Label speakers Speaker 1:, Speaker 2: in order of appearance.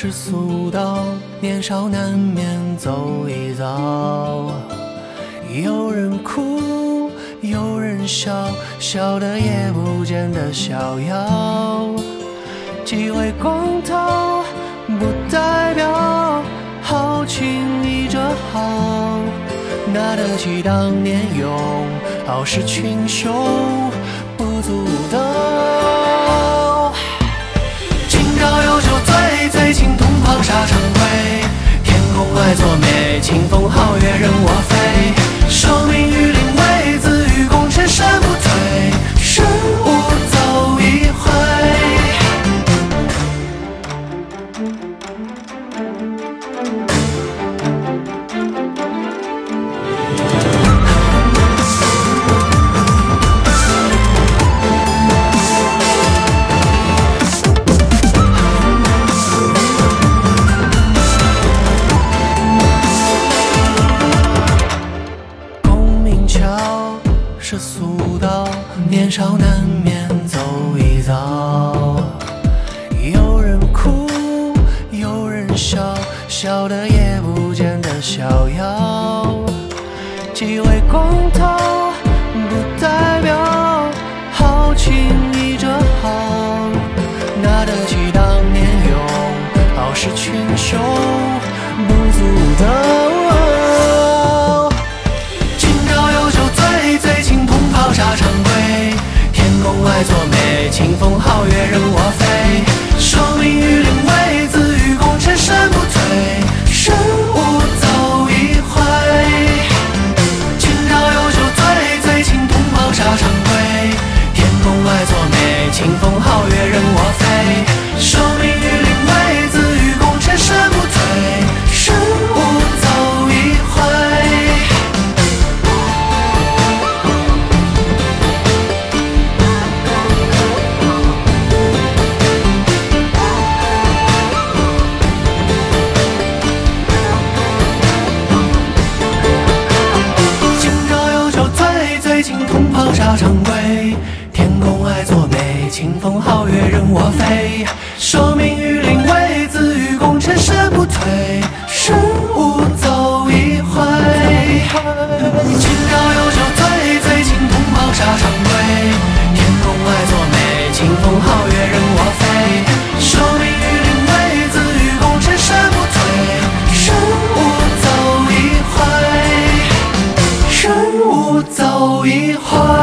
Speaker 1: 世俗道，年少难免走一遭。有人哭，有人笑，笑得也不见得逍遥。几回光头，不代表好轻易着好，拿得起当年勇，傲视群雄不足道。今朝有酒醉，醉倾同袍沙场归。天空爱作美，清风皓月任我飞。受命于临危，自与共尘身不退，身无走一回。世俗道，年少难免走一遭。有人哭，有人笑，笑得也不见得逍遥。几回光头，不代表好轻易着好，拿得起当年勇，傲视群雄不足道。沙场归，天空爱作美，清风皓月任我飞。受命于临危，自与共尘身不退，身无走一回。今朝有酒醉，醉倾同袍沙场归。天空爱作美，清风皓月任我飞。受命于临危，自与共尘身不退，身无走一回。沙场归，天空爱作美，清风皓月任我飞。受命于临危，自与共尘身不退，身无走一回。今朝有酒醉，醉倾同袍沙场归。天空爱作美，清风皓月任我飞。受命于临危，自与共尘身不退，身无走一回，身无走一回。